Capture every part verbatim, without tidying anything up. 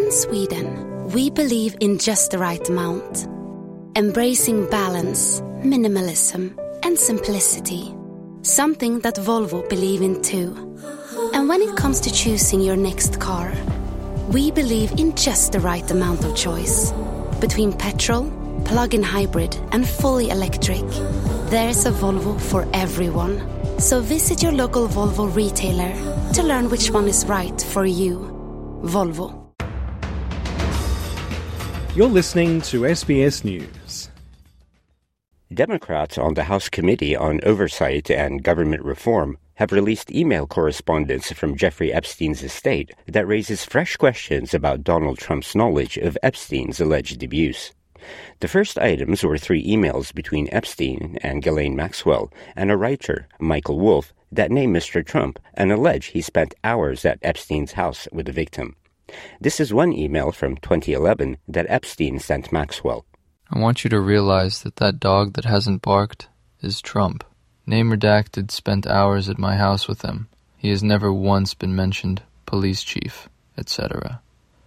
In Sweden, we believe in just the right amount, embracing balance, minimalism, and simplicity. Something that Volvo believe in too. And when it comes to choosing your next car, we believe in just the right amount of choice. Between petrol, plug-in hybrid, and fully electric, there's a Volvo for everyone. So visit your local Volvo retailer to learn which one is right for you. Volvo. You're listening to S B S News. Democrats on the House Committee on Oversight and Government Reform have released email correspondence from Jeffrey Epstein's estate that raises fresh questions about Donald Trump's knowledge of Epstein's alleged abuse. The first items were three emails between Epstein and Ghislaine Maxwell and a writer, Michael Wolff, that name Mister Trump and allege he spent hours at Epstein's house with the victim. This is one email from twenty eleven that Epstein sent Maxwell. I want you to realize that that dog that hasn't barked is Trump. Name redacted, spent hours at my house with him. He has never once been mentioned, police chief, et cetera.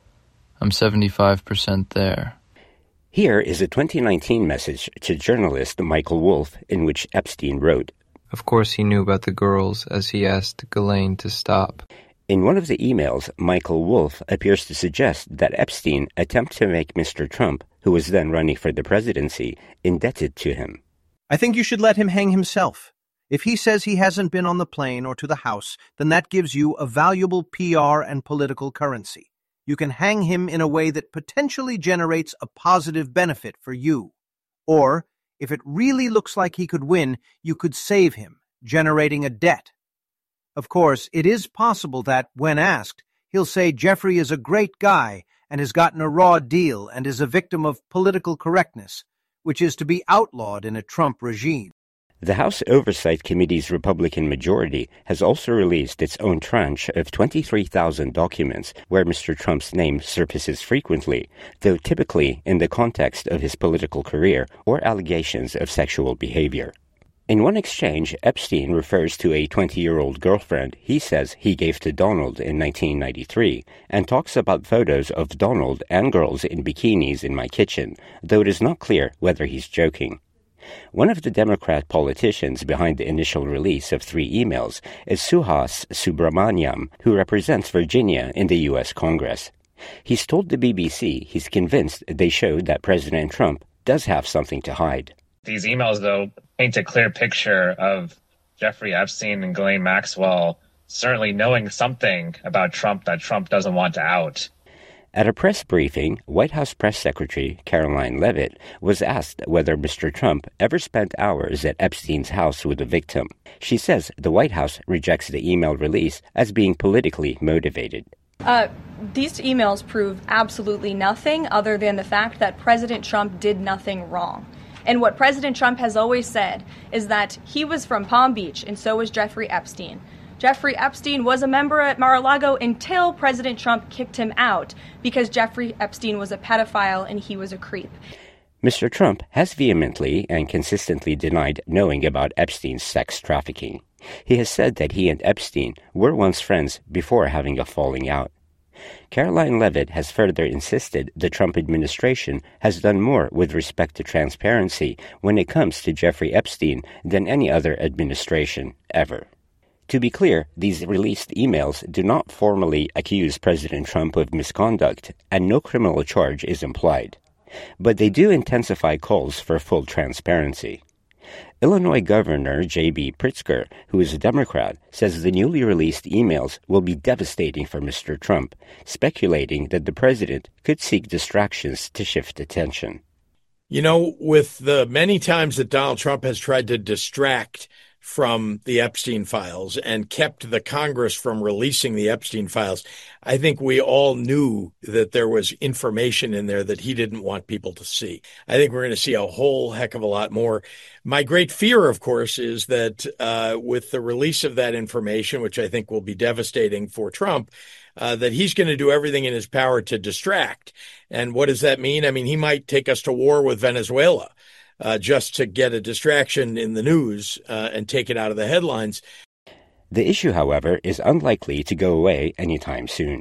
I'm seventy-five percent there. Here is a twenty nineteen message to journalist Michael Wolff in which Epstein wrote, Of course he knew about the girls as he asked Ghislaine to stop. In one of the emails, Michael Wolff appears to suggest that Epstein attempted to make Mister Trump, who was then running for the presidency, indebted to him. I think you should let him hang himself. If he says he hasn't been on the plane or to the House, then that gives you a valuable P R and political currency. You can hang him in a way that potentially generates a positive benefit for you. Or, if it really looks like he could win, you could save him, generating a debt. Of course, it is possible that, when asked, he'll say Jeffrey is a great guy and has gotten a raw deal and is a victim of political correctness, which is to be outlawed in a Trump regime. The House Oversight Committee's Republican majority has also released its own tranche of twenty-three thousand documents where Mister Trump's name surfaces frequently, though typically in the context of his political career or allegations of sexual behavior. In one exchange, Epstein refers to a twenty-year-old girlfriend he says he gave to Donald in nineteen ninety-three and talks about photos of Donald and girls in bikinis in my kitchen, though it is not clear whether he's joking. One of the Democrat politicians behind the initial release of three emails is Suhas Subramaniam, who represents Virginia in the U S Congress. He's told the B B C he's convinced they showed that President Trump does have something to hide. These emails, though, paint a clear picture of Jeffrey Epstein and Ghislaine Maxwell certainly knowing something about Trump that Trump doesn't want to out. At a press briefing, White House Press Secretary Karoline Leavitt was asked whether Mister Trump ever spent hours at Epstein's house with the victim. She says the White House rejects the email release as being politically motivated. Uh, these emails prove absolutely nothing other than the fact that President Trump did nothing wrong. And what President Trump has always said is that he was from Palm Beach, and so was Jeffrey Epstein. Jeffrey Epstein was a member at Mar-a-Lago until President Trump kicked him out because Jeffrey Epstein was a pedophile and he was a creep. Mister Trump has vehemently and consistently denied knowing about Epstein's sex trafficking. He has said that he and Epstein were once friends before having a falling out. Karoline Leavitt has further insisted the Trump administration has done more with respect to transparency when it comes to Jeffrey Epstein than any other administration ever. To be clear, these released emails do not formally accuse President Trump of misconduct, and no criminal charge is implied. But they do intensify calls for full transparency. Illinois Governor J B Pritzker, who is a Democrat, says the newly released emails will be devastating for Mister Trump, speculating that the president could seek distractions to shift attention. You know, with the many times that Donald Trump has tried to distract from the Epstein files and kept the Congress from releasing the Epstein files, I think we all knew that there was information in there that he didn't want people to see. I think we're going to see a whole heck of a lot more. My great fear, of course, is that uh, with the release of that information, which I think will be devastating for Trump, uh, that he's going to do everything in his power to distract. And what does that mean? I mean, he might take us to war with Venezuela. Uh, just to get a distraction in the news uh, and take it out of the headlines. The issue, however, is unlikely to go away anytime soon.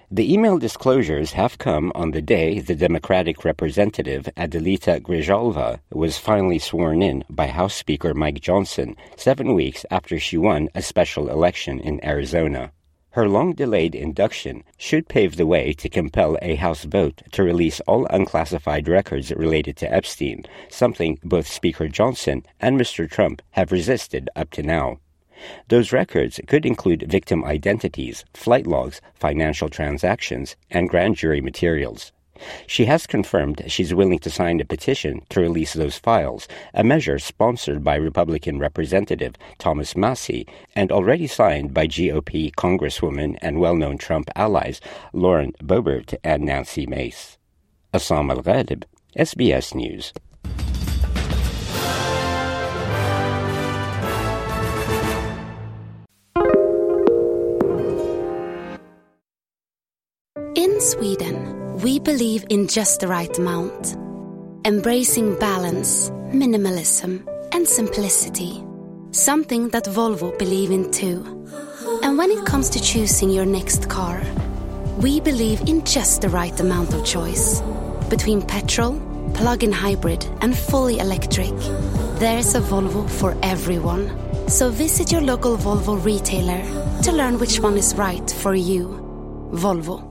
The email disclosures have come on the day the Democratic representative Adelita Grijalva was finally sworn in by House Speaker Mike Johnson, seven weeks after she won a special election in Arizona. Her long-delayed induction should pave the way to compel a House vote to release all unclassified records related to Epstein, something both Speaker Johnson and Mister Trump have resisted up to now. Those records could include victim identities, flight logs, financial transactions, and grand jury materials. She has confirmed she's willing to sign a petition to release those files, a measure sponsored by Republican Representative Thomas Massie and already signed by G O P Congresswoman and well-known Trump allies Lauren Boebert and Nancy Mace. Assam Al-Ghalib, S B S News. In Sweden, we believe in just the right amount, embracing balance, minimalism, and simplicity, something that Volvo believe in too. And when it comes to choosing your next car, we believe in just the right amount of choice. Between petrol, plug-in hybrid, and fully electric, there's a Volvo for everyone. So visit your local Volvo retailer to learn which one is right for you. Volvo.